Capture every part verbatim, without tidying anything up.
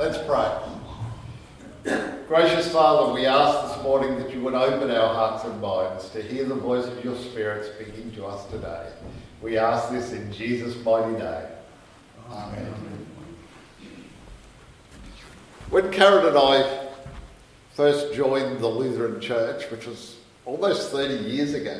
Let's pray. Gracious Father, we ask this morning that you would open our hearts and minds to hear the voice of your Spirit speaking to us today. We ask this in Jesus' mighty name. Amen. When Karen and I first joined the Lutheran Church, which was almost thirty years ago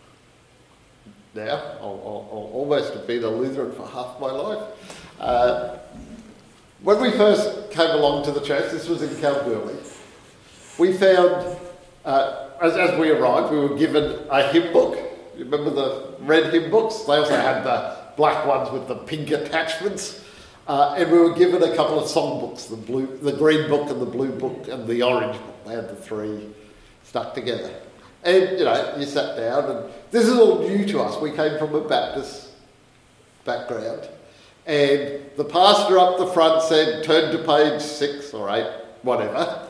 now, I'll, I'll, I'll almost have been a Lutheran for half my life. Uh, when we first came along to the church, this was in Kalgoorlie, we found, uh, as, as we arrived, we were given a hymn book. You remember the red hymn books? They also had the black ones with the pink attachments. Uh, and we were given a couple of song books, the blue, the green book and the blue book and the orange book. They had the three stuck together. And, you know, you sat down, and this is all new to us. We came from a Baptist background. And the pastor up the front said, turn to page six or eight, whatever.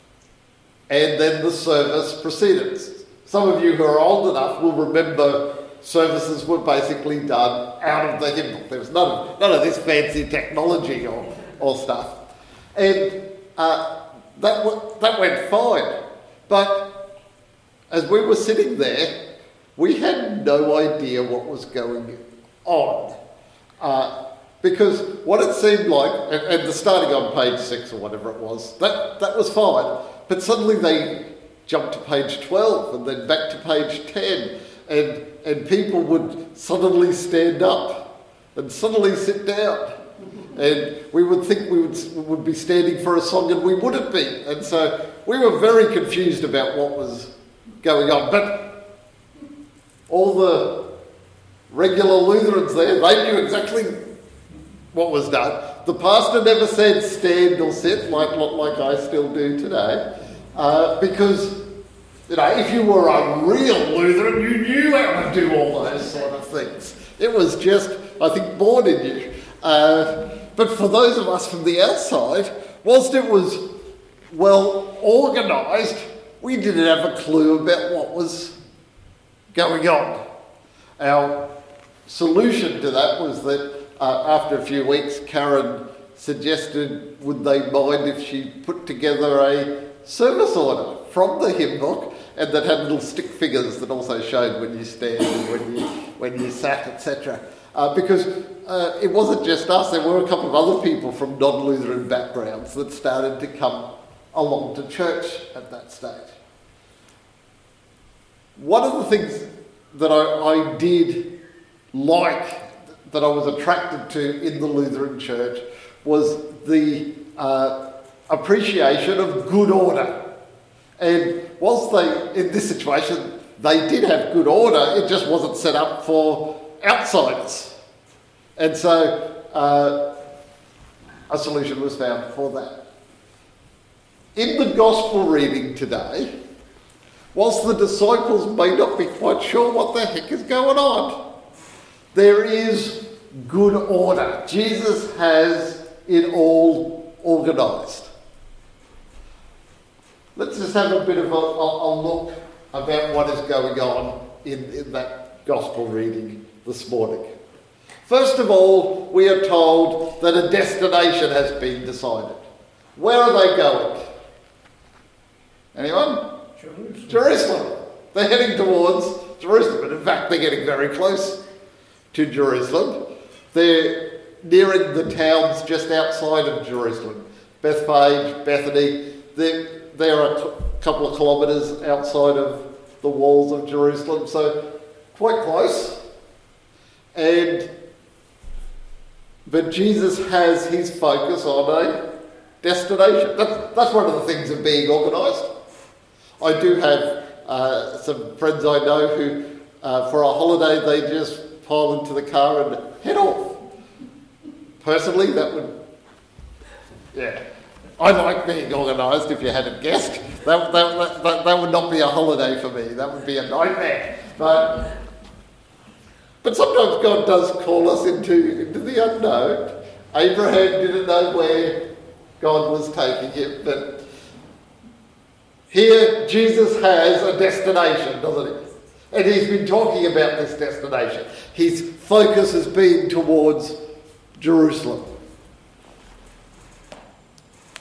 And then the service proceeded. Some of you who are old enough will remember services were basically done out of the hymn book. There was none of, none of this fancy technology or, or stuff. And uh, that, w- that went fine. But as we were sitting there, we had no idea what was going on. Uh, because what it seemed like, and, and the starting on page six or whatever it was, that, that was fine. But suddenly they jumped to page twelve and then back to page ten. And and people would suddenly stand up and suddenly sit down. And we would think we would, would be standing for a song and we wouldn't be. And so we were very confused about what was going on. But all the regular Lutherans there, they knew exactly what was done. The pastor never said stand or sit like, like I still do today. Uh, because You know, if you were a real Lutheran, you knew how to do all those sort of things. It was just, I think, born in you. Uh, but for those of us from the outside, whilst it was well organised, we didn't have a clue about what was going on. Our solution to that was that uh, after a few weeks, Karen suggested, would they mind if she put together a service order from the hymn book, and that had little stick figures that also showed when you stand and when you when you sat, et cetera. Uh, because uh, it wasn't just us; there were a couple of other people from non-Lutheran backgrounds that started to come along to church at that stage. One of the things that I, I did like, that I was attracted to in the Lutheran Church, was the uh, appreciation of good order. And whilst they, in this situation, they did have good order, it just wasn't set up for outsiders. And so uh, a solution was found for that. In the gospel reading today, whilst the disciples may not be quite sure what the heck is going on, there is good order. Jesus has it all organised. Let's just have a bit of a, a, a look about what is going on in, in that gospel reading this morning. First of all, we are told that a destination has been decided. Where are they going? Anyone? Jerusalem. Jerusalem. They're heading towards Jerusalem. And in fact, they're getting very close to Jerusalem. They're nearing the towns just outside of Jerusalem. Bethphage, Bethany. They're They are a couple of kilometres outside of the walls of Jerusalem, so quite close. And but Jesus has his focus on a destination. That's, that's one of the things of being organised. I do have uh, some friends I know who, uh, for a holiday, they just pile into the car and head off. Personally, that would, yeah. I like being organised, if you hadn't guessed. That, that, that, that would not be a holiday for me. That would be a nightmare. But but sometimes God does call us into, into the unknown. Abraham didn't know where God was taking him, but here Jesus has a destination, doesn't he? And he's been talking about this destination. His focus has been towards Jerusalem.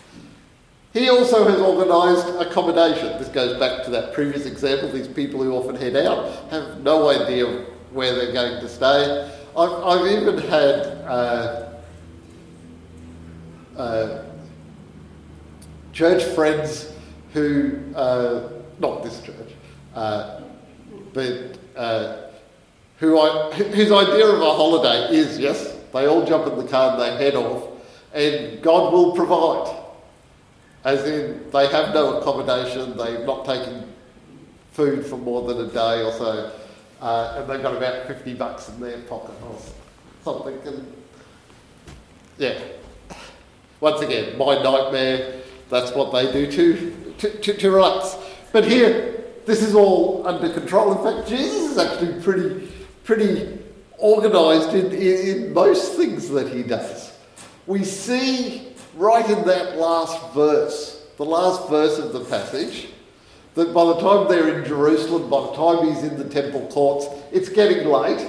He also has organised accommodation. This goes back to that previous example. These people who often head out have no idea where they're going to stay. I've, I've even had uh, uh, church friends who, uh, not this church, uh, but uh, who I, whose idea of a holiday is, yes, they all jump in the car and they head off, and God will provide. As in, they have no accommodation, they're not taking food for more than a day or so, uh, and they've got about fifty bucks in their pocket or something. And yeah, once again, my nightmare, that's what they do to, to, to, to relax. But here, this is all under control. In fact, Jesus is actually pretty, pretty organised in, in, in most things that he does. We see right in that last verse, the last verse of the passage, that by the time they're in Jerusalem, by the time he's in the temple courts, it's getting late.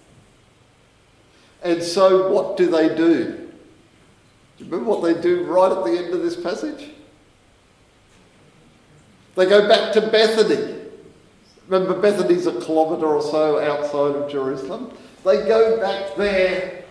And so what do they do? Do you remember what they do right at the end of this passage? They go back to Bethany. Remember, Bethany's a kilometre or so outside of Jerusalem. They go back there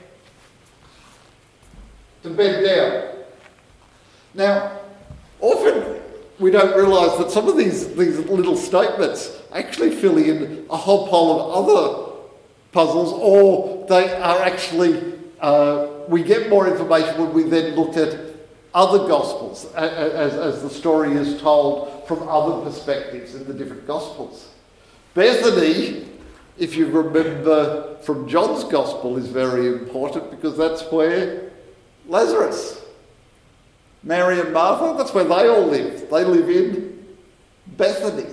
to bed down. Now, often we don't realise that some of these, these little statements actually fill in a whole pile of other puzzles, or they are actually, uh, we get more information when we then look at other Gospels, as, as the story is told from other perspectives in the different Gospels. Bethany, if you remember from John's Gospel, is very important because that's where Lazarus, Mary and Martha, that's where they all live. They live in Bethany.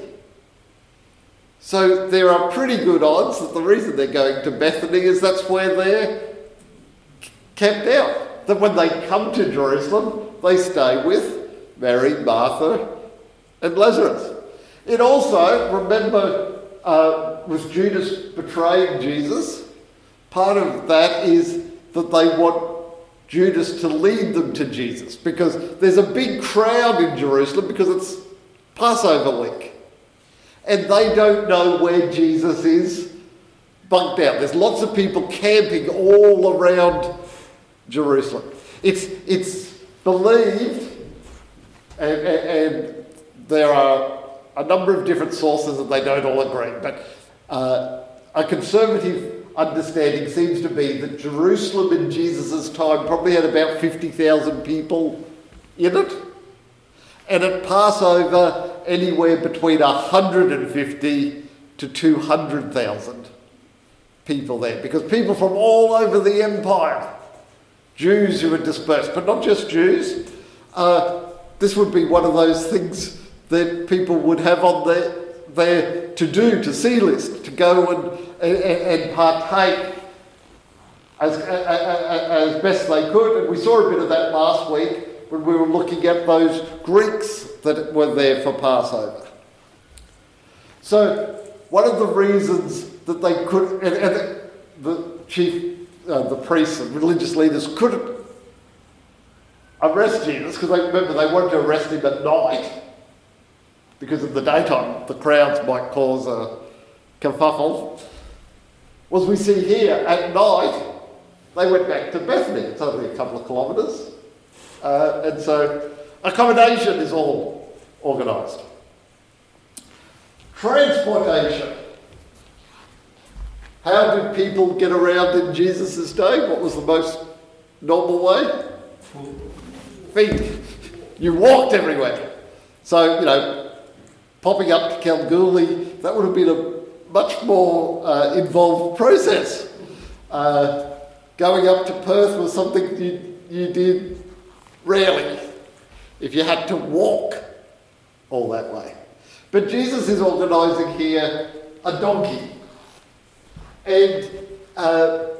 So there are pretty good odds that the reason they're going to Bethany is that's where they're camped out. That when they come to Jerusalem, they stay with Mary, Martha, and Lazarus. It also, remember, uh, with Judas betraying Jesus, part of that is that they want Judas to lead them to Jesus, because there's a big crowd in Jerusalem because it's Passover week. And they don't know where Jesus is bunked out. There's lots of people camping all around Jerusalem. It's, it's believed, and, and, and there are a number of different sources and they don't all agree, but uh, a conservative understanding seems to be that Jerusalem in Jesus' time probably had about fifty thousand people in it, and at Passover anywhere between one hundred fifty to two hundred thousand people there, because people from all over the empire, Jews who were dispersed, but not just Jews, uh, this would be one of those things that people would have on their, their to-do, to-see list, to go and And, and partake as, as, as best they could. And we saw a bit of that last week when we were looking at those Greeks that were there for Passover. So one of the reasons that they could, and, and the chief, uh, the priests and religious leaders couldn't arrest Jesus, because they remember they wanted to arrest him at night, because in the daytime the crowds might cause a kerfuffle, was we see here at night they went back to Bethany. It's only a couple of kilometres. Uh, and so accommodation is all organised. Transportation. How did people get around in Jesus' day? What was the most normal way? Feet. You walked everywhere. So, you know, popping up to Kalgoorlie, that would have been a much more uh, involved process. Uh, going up to Perth was something you, you did rarely, if you had to walk all that way. But Jesus is organising here a donkey. And uh,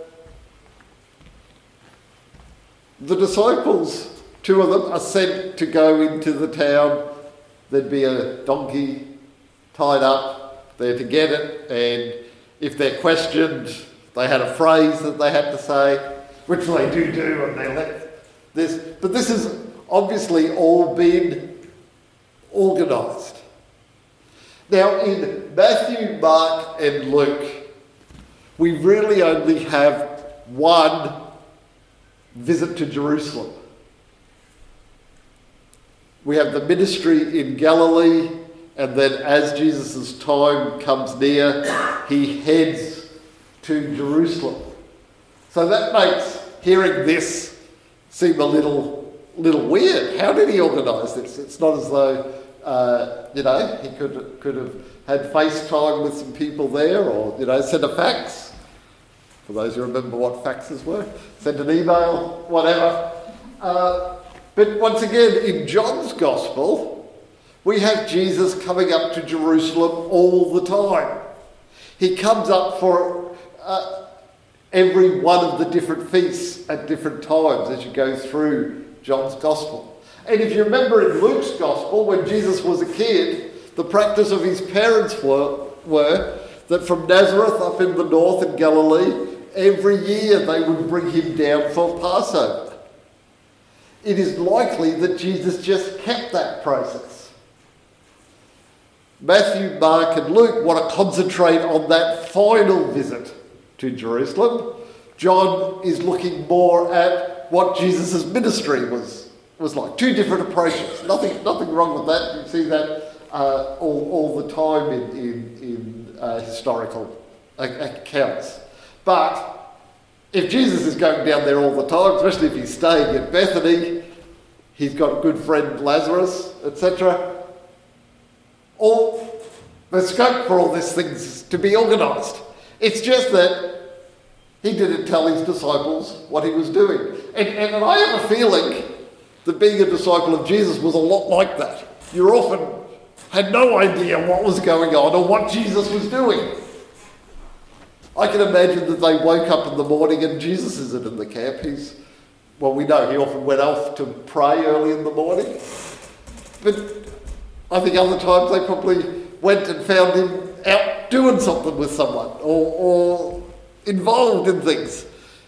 the disciples, two of them, are sent to go into the town. There'd be a donkey tied up there to get it, and if they're questioned, they had a phrase that they had to say, which they do do, and they let this. But this is obviously all been organised. Now in Matthew, Mark and Luke, we really only have one visit to Jerusalem. We have the ministry in Galilee, and then as Jesus' time comes near, he heads to Jerusalem. So that makes hearing this seem a little, little weird. How did he organise this? It's not as though, uh, you know, he could, could have had FaceTime with some people there, or, you know, sent a fax. For those who remember what faxes were, sent an email, whatever. Uh, but once again, in John's Gospel, we have Jesus coming up to Jerusalem all the time. He comes up for uh, every one of the different feasts at different times as you go through John's Gospel. And if you remember in Luke's Gospel, when Jesus was a kid, the practice of his parents were, were that from Nazareth up in the north in Galilee, every year they would bring him down for Passover. It is likely that Jesus just kept that process. Matthew, Mark and Luke want to concentrate on that final visit to Jerusalem. John is looking more at what Jesus' ministry was, was like. Two different approaches. Nothing nothing wrong with that. You see that uh, all, all the time in, in, in uh, historical accounts. But if Jesus is going down there all the time, especially if he's staying at Bethany, he's got a good friend Lazarus, et cetera, all there's scope for all these things to be organised. It's just that he didn't tell his disciples what he was doing. And, and, and I have a feeling that being a disciple of Jesus was a lot like that. You often had no idea what was going on or what Jesus was doing. I can imagine that they woke up in the morning and Jesus isn't in the camp. He's, well, we know he often went off to pray early in the morning. But I think other times they probably went and found him out doing something with someone or, or involved in things.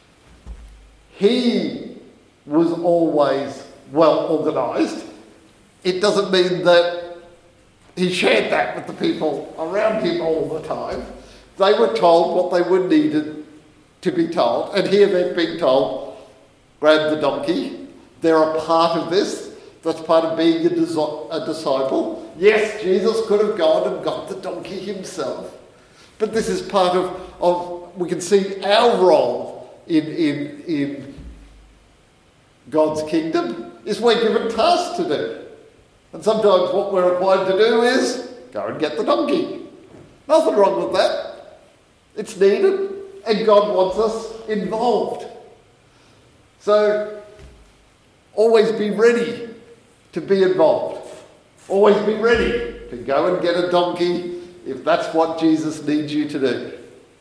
He was always well organised. It doesn't mean that he shared that with the people around him all the time. They were told what they were needed to be told, and here they're being told, grab the donkey. They're a part of this. That's part of being a, dis- a disciple. Yes, Jesus could have gone and got the donkey himself, but this is part of, of we can see our role in, in, in God's kingdom is we're given tasks to do. And sometimes what we're required to do is go and get the donkey. Nothing wrong with that. It's needed, and God wants us involved. So, always be ready to be involved. Always be ready to go and get a donkey if that's what Jesus needs you to do.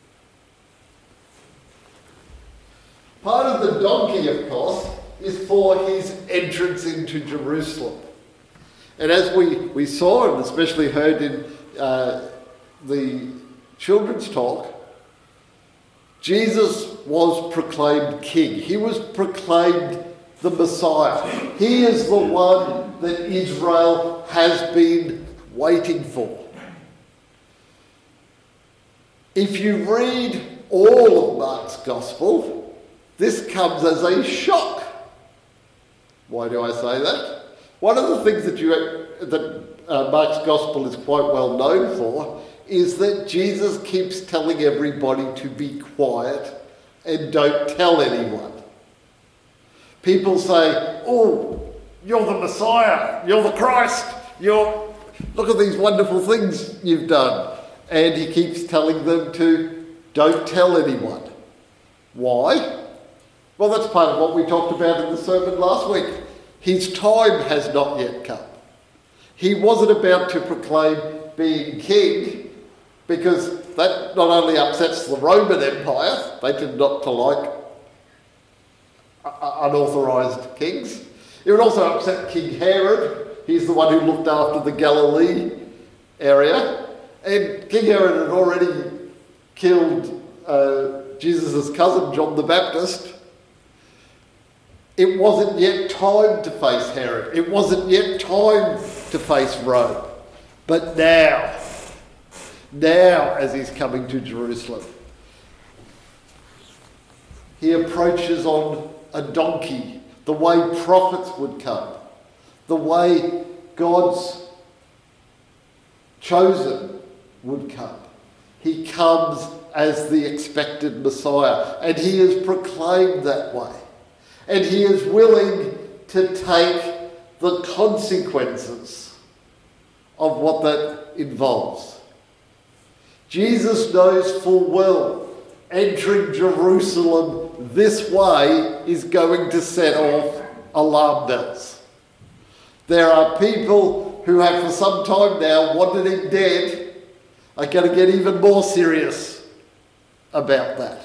Part of the donkey, of course, is for his entrance into Jerusalem. And as we, we saw, and especially heard in uh, the children's talk, Jesus was proclaimed king. He was proclaimed the Messiah. He is the one that Israel has been waiting for. If you read all of Mark's Gospel, this comes as a shock. Why do I say that? One of the things that, you, that uh, Mark's Gospel is quite well known for is that Jesus keeps telling everybody to be quiet and don't tell anyone. People say, oh, you're the Messiah, you're the Christ, you're, look at these wonderful things you've done. And he keeps telling them to don't tell anyone. Why? Well, that's part of what we talked about in the sermon last week. His time has not yet come. He wasn't about to proclaim being king, because that not only upsets the Roman Empire, they did not to like unauthorised kings. It would also upset King Herod. He's the one who looked after the Galilee area. And King Herod had already killed uh, Jesus' cousin, John the Baptist. It wasn't yet time to face Herod. It wasn't yet time to face Rome. But now, now as he's coming to Jerusalem, he approaches on a donkey, the way prophets would come, the way God's chosen would come. He comes as the expected Messiah, and he is proclaimed that way. And he is willing to take the consequences of what that involves. Jesus knows full well entering Jerusalem this way is going to set off alarm bells. There are people who have for some time now wanted him dead, are going to get even more serious about that.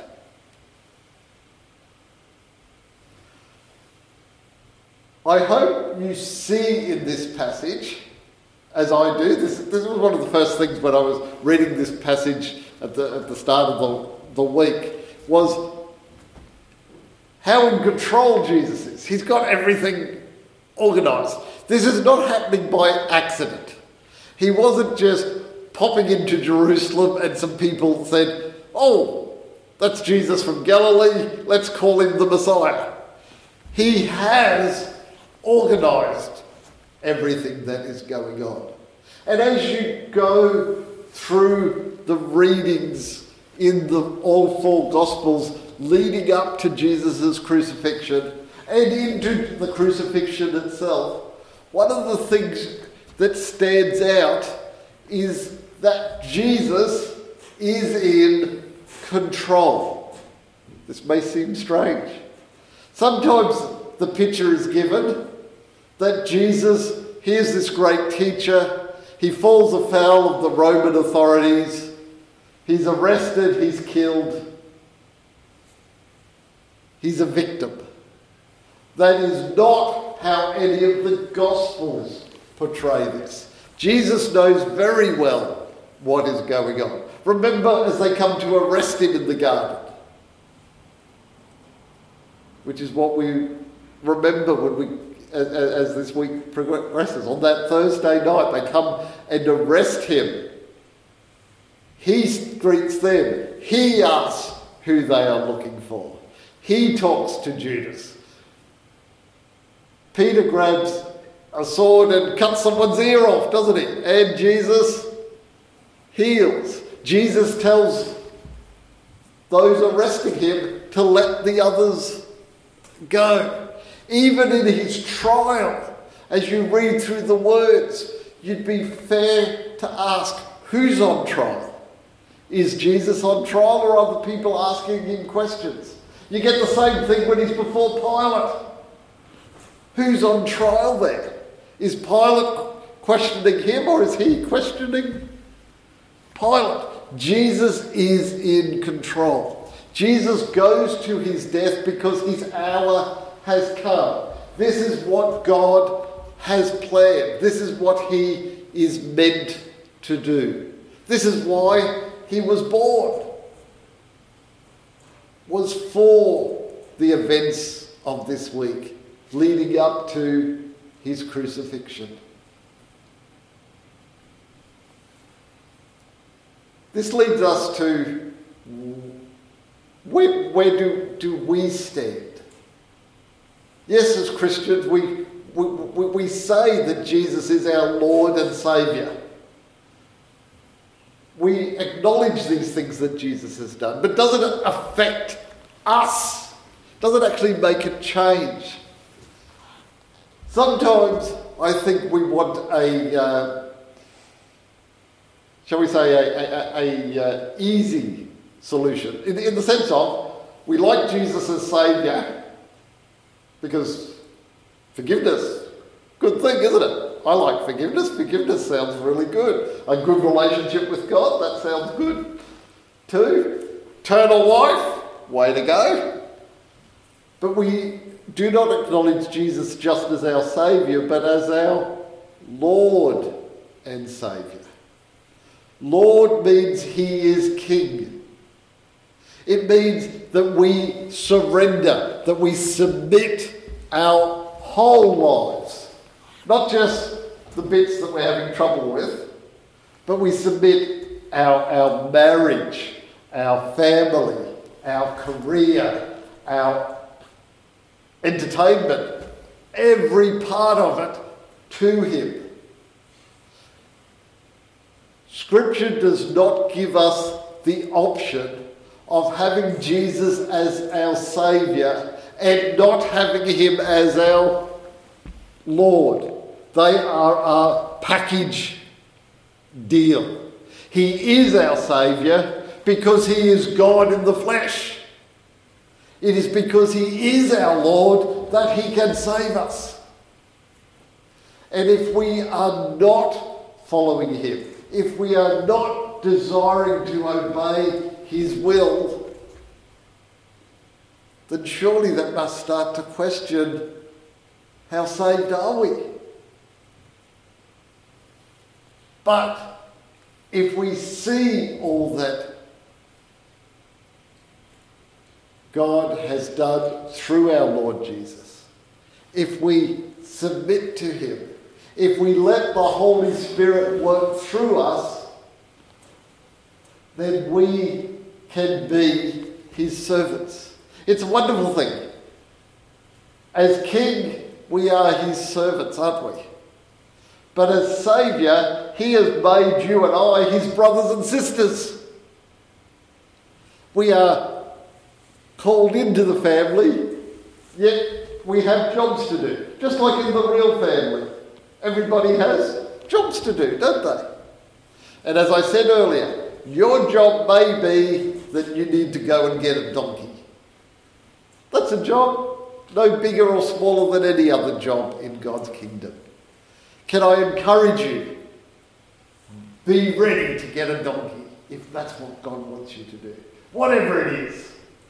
I hope you see in this passage, as I do, this, this was one of the first things when I was reading this passage at the, at the start of the, the week, was how in control Jesus is. He's got everything organised. This is not happening by accident. He wasn't just popping into Jerusalem and some people said, oh, that's Jesus from Galilee, let's call him the Messiah. He has organised everything that is going on. And as you go through the readings in the all four Gospels leading up to Jesus' crucifixion and into the crucifixion itself, one of the things that stands out is that Jesus is in control. This may seem strange. Sometimes the picture is given that Jesus, here's this great teacher, he falls afoul of the Roman authorities, he's arrested, he's killed, he's a victim. That is not how any of the Gospels portray this. Jesus knows very well what is going on. Remember as they come to arrest him in the garden, which is what we remember when we, as, as this week progresses. On that Thursday night, they come and arrest him. He greets them. He asks who they are looking for. He talks to Judas. Peter grabs a sword and cuts someone's ear off, doesn't he? And Jesus heals. Jesus tells those arresting him to let the others go. Even in his trial, as you read through the words, you'd be fair to ask, who's on trial? Is Jesus on trial, or are the people asking him questions? You get the same thing when he's before Pilate. Who's on trial there? Is Pilate questioning him, or is he questioning Pilate? Jesus is in control. Jesus goes to his death because his hour has come. This is what God has planned. This is what he is meant to do. This is why he was born. Was for the events of this week leading up to his crucifixion. This leads us to where, where do, do we stand? Yes, as Christians, we, we, we say that Jesus is our Lord and Saviour. We acknowledge these things that Jesus has done, but doesn't it affect us? Does it actually make a change? Sometimes I think we want a, uh, shall we say, a, a, a, a uh, easy solution, in, in the sense of we like Jesus as Saviour because forgiveness, good thing, isn't it? I like forgiveness. Forgiveness sounds really good. A good relationship with God, that sounds good too. Eternal life, way to go. But we do not acknowledge Jesus just as our Saviour, but as our Lord and Saviour. Lord means he is King. It means that we surrender, that we submit our whole lives, not just the bits that we're having trouble with, but we submit our, our marriage, our family, our career, our entertainment, every part of it to him. Scripture does not give us the option of having Jesus as our Saviour and not having him as our Lord. They are a package deal. He is our Saviour because he is God in the flesh. It is because he is our Lord that he can save us. And if we are not following him, if we are not desiring to obey his will, then surely that must start to question, how saved are we? But if we see all that God has done through our Lord Jesus, if we submit to him, if we let the Holy Spirit work through us, then we can be his servants. It's a wonderful thing. As King, we are his servants, aren't we? But as Saviour, he has made you and I his brothers and sisters. We are called into the family, yet we have jobs to do. Just like in the real family. Everybody has jobs to do, don't they? And as I said earlier, your job may be that you need to go and get a donkey. That's a job no bigger or smaller than any other job in God's kingdom. Can I encourage you? Be ready to get a donkey if that's what God wants you to do. Whatever it is.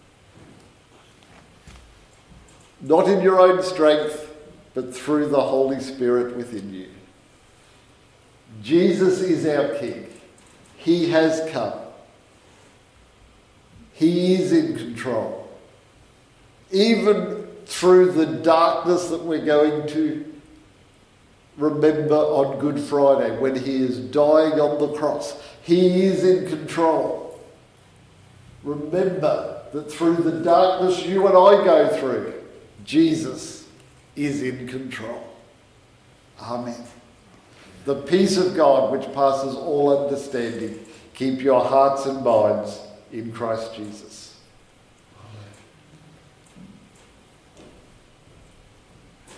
Not in your own strength, but through the Holy Spirit within you. Jesus is our King. He has come. He is in control. Even through the darkness that we're going to remember on Good Friday, when he is dying on the cross, he is in control. Remember that through the darkness you and I go through, Jesus is in control. Amen. The peace of God, which passes all understanding, keep your hearts and minds in Christ Jesus.